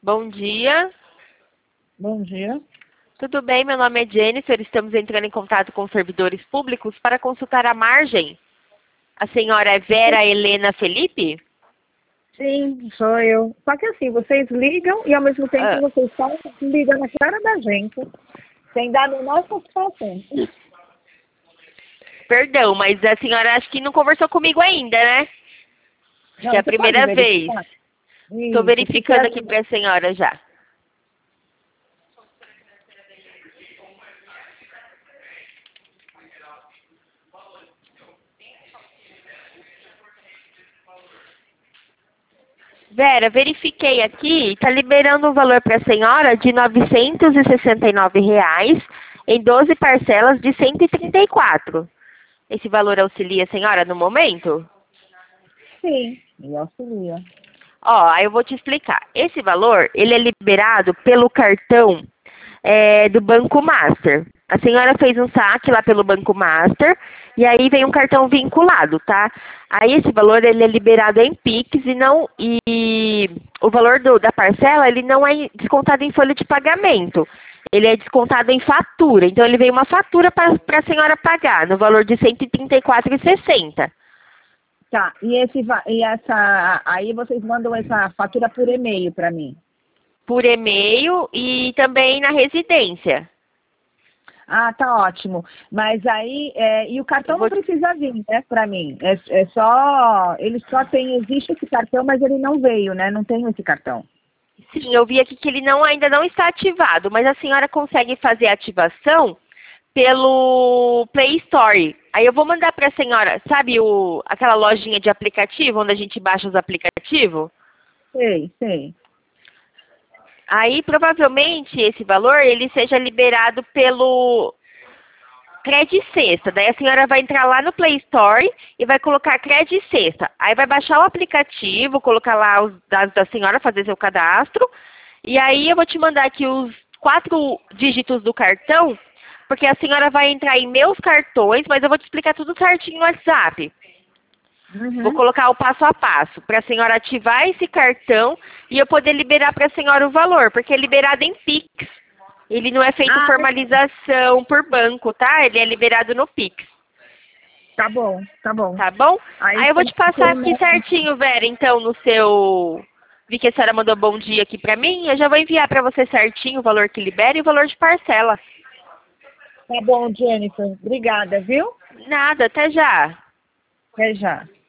Bom dia. Bom dia. Tudo bem? Meu nome é Jennifer. Estamos entrando em contato com servidores públicos para consultar a margem. A senhora é Vera Helena Felipe? Sim, sou eu. Só que assim, vocês ligam e ao mesmo tempo vocês falam, ligam na cara da gente, sem dar a menor satisfação. Perdão, mas a senhora acho que não conversou comigo ainda, né? Acho que é a Você pode primeira vez. verificar? Estou Isso, verificando aqui para a senhora já. Vera, verifiquei aqui, está liberando um valor para a senhora de R$ 969 em 12 parcelas de 134. Esse valor auxilia a senhora no momento? Sim, e auxilia. Ó, aí eu vou te explicar. Esse valor, ele é liberado pelo cartão do Banco Master. A senhora fez um saque lá pelo Banco Master e aí vem um cartão vinculado, tá? Aí esse valor, ele é liberado em Pix e o valor da parcela, ele não é descontado em folha de pagamento. Ele é descontado em fatura. Então, ele vem uma fatura para a senhora pagar, no valor de R$ 134,60. Tá, aí vocês mandam essa fatura por e-mail para mim. Por e-mail e também na residência. Ah, tá ótimo. Mas aí, e o cartão não precisa vir, né, para mim. Existe esse cartão, mas ele não veio, né? Não tenho esse cartão. Sim, eu vi aqui que ele ainda não está ativado, mas a senhora consegue fazer a ativação pelo Play Store. Aí eu vou mandar para a senhora, sabe aquela lojinha de aplicativo, onde a gente baixa os aplicativos? Sei. Aí, provavelmente, esse valor, ele seja liberado pelo Credit Sexta. Daí a senhora vai entrar lá no Play Store e vai colocar Credit Sexta. Aí vai baixar o aplicativo, colocar lá os dados da senhora, fazer seu cadastro. E aí eu vou te mandar aqui os 4 dígitos do cartão, porque a senhora vai entrar em meus cartões, mas eu vou te explicar tudo certinho no WhatsApp. Vou colocar o passo a passo para a senhora ativar esse cartão e eu poder liberar para a senhora o valor, porque é liberado em Pix. Ele não é feito formalização por banco, tá? Ele é liberado no Pix. Tá bom. Tá bom? Aí eu vou te passar aqui certinho, Vera, então, no seu... Vi que a senhora mandou bom dia aqui pra mim, eu já vou enviar pra você certinho o valor que libera e o valor de parcela. Tá bom, Jennifer. Obrigada, viu? Nada, até já. Até já.